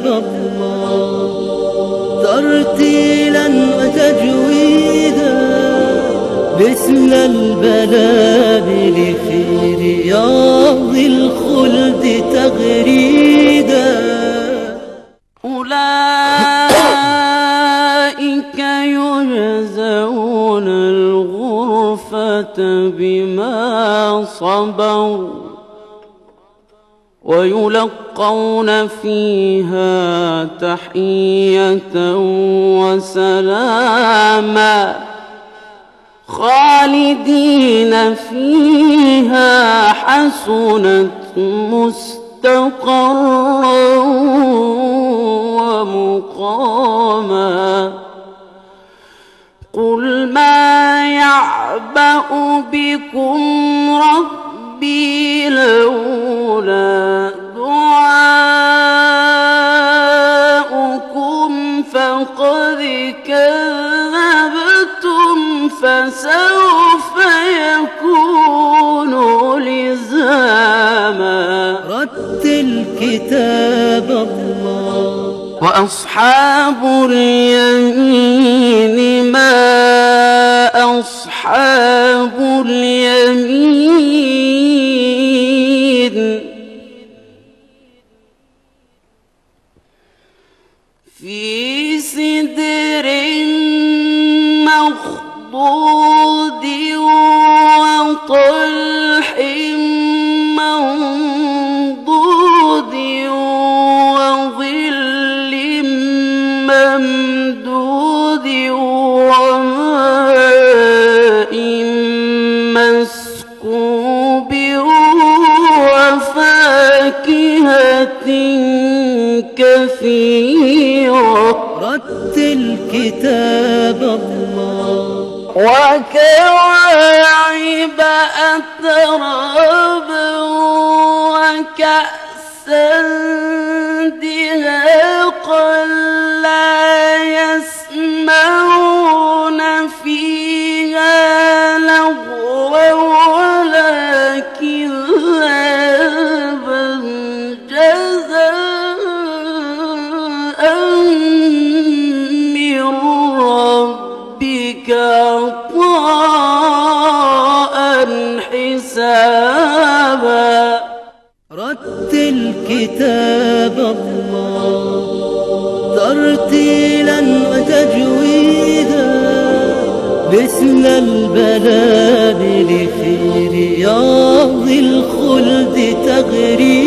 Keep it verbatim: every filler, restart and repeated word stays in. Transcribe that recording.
الله ترتيلا وتجويدا مثل البلابل في رياض الخلد تغريدا. أولئك يجزون الغرفة بما صبروا ويلقون فيها تحية وسلاما خالدين فيها حسنت مستقرا ومقاما. قل ما يعبأ بكم ربي لولا دعاؤكم فقد كذبتم فسوف يكون لزاما. رتل كتاب الله. وأصحاب اليمين ما أصحاب اليمين. في سدر مخضود وطلح منضود وظل ممدود وماء مسكوب وفاكهة كثيرة. رتل كتاب الله. وكواعب أترابا وكأسا دهاقا لا يسمعون فيها لغوا ولا كذابا جزاء من ربك عطاء حسابا. رتل كتاب الله ترتيلا وتجويدا مثل البلابل في رياض الخلد تغريدا.